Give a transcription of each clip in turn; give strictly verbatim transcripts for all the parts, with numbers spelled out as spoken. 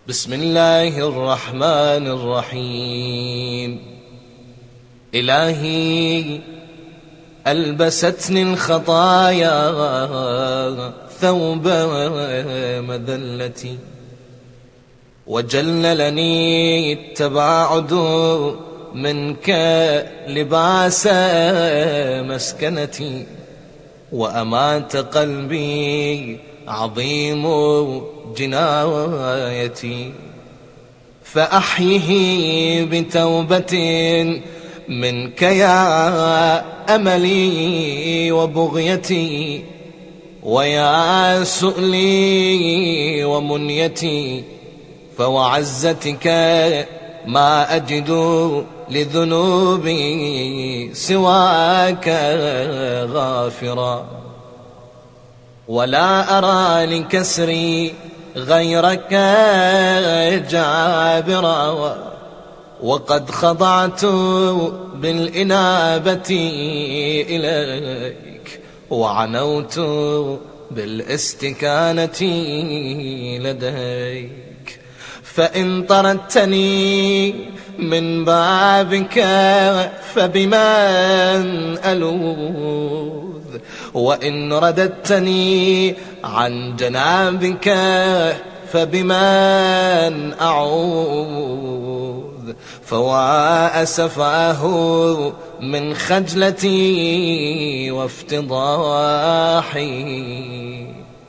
بسم الله الرحمن الرحيم. إلهي ألبستني الخطايا ثوب مذلتي، وجللني التباعد منك لباس مسكنتي، وأمات قلبي عظيم جنايتي، فأحيه بتوبة منك يا أملي وبغيتي، ويا سؤلي ومنيتي، فوعزتك ما أجد لذنوبي سواك غافرا، ولا أرى لكسري غيرك جابرا، وقد خضعت بالإنابة إليك، وعنوت بالاستكانة لديك، فإن طردتني من بابك فبمن ألوذ، وإن رددتني عن جنابك فبمن أعوذ، فوا أسفاه من خجلتي وافتضاحي،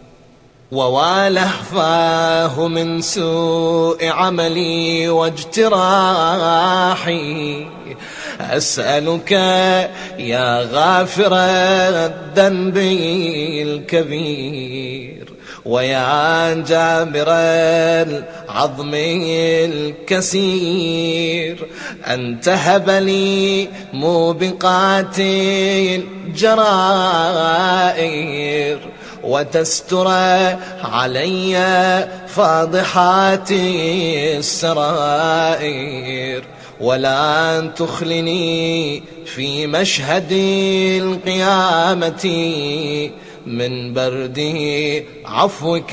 ووالهفاه من سوء عملي واجتراحي. أسألك يا غافر الذنب الكبير، ويا جابر العظم الكسير، أن تهب لي موبقات الجرائر، وتستر علي فاضحات السرائر، ولا تخلني في مشهد القيامة من برد عفوك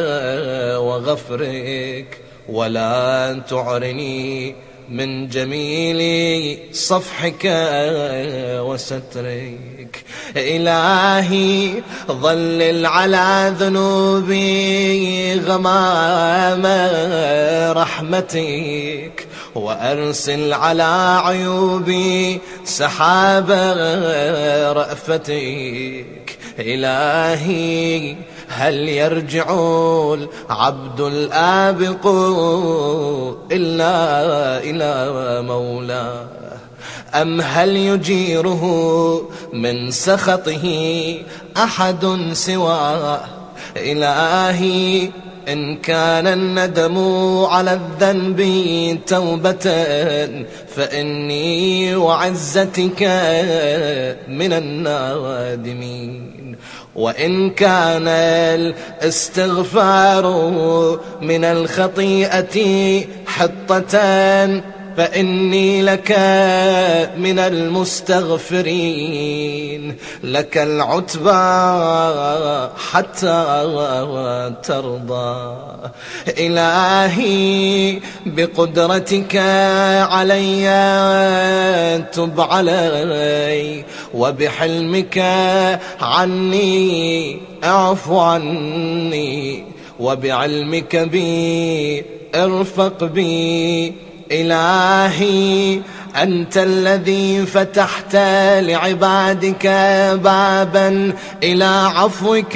وغفرك، ولا تعرني من جميل صفحك وسترك. إلهي ظلل على ذنوبي غمام رحمتك، وأرسل على عيوبي سحاب رأفتك. إلهي هل يرجع العبد الآبق إلا إلى مولاه، أم هل يجيره من سخطه أحد سواه؟ إلهي إن كان الندم على الذنب توبة فإني وعزتك من النادمين، وإن كان الاستغفار من الخطيئة حطة فإني لك من المستغفرين، لك العتبى حتى ترضى. إلهي بقدرتك علي تب علي، وبحلمك عني اعف عني، وبعلمك بي ارفق بي. إلهي أنت الذي فتحت لعبادك بابا إلى عفوك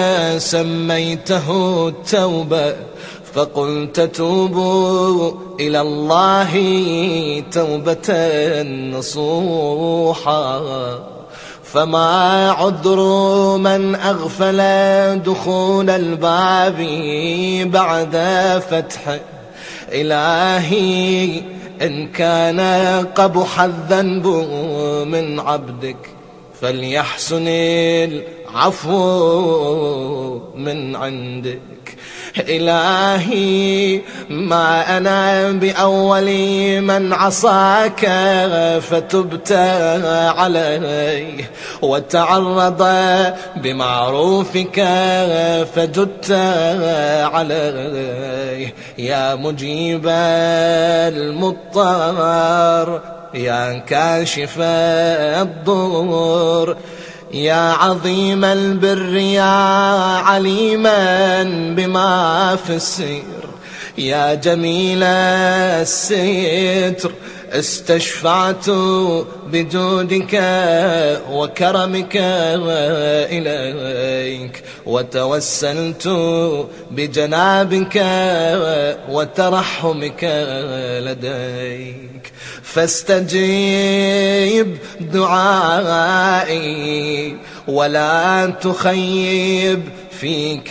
سميته التوبة، فقلت توبوا إلى الله توبة نصوحا، فما عذر من أغفل دخول الباب بعد فتحه. إلهي إن كان قبح الذنب من عبدك فليحسن العفو من عندك. إلهي ما أنا بأول من عصاك فتبت عليه، وتعرض بمعروفك فجدت عليه. يا مجيب المضطر، يا كاشف الضر، يا عظيم البر، يا عليما بما في السير، يا جميل الستر، استشفعت بجودك وكرمك إليك، وتوسلت بجنابك وترحمك لديك، فاستجيب دعائي ولا تخيب فيك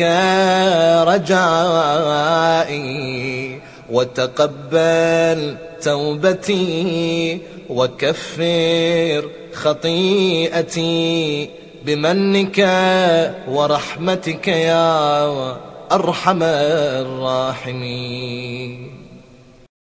رجائي، وتقبل توبتي وكفر خطيئتي بمنك ورحمتك يا أرحم الراحمين.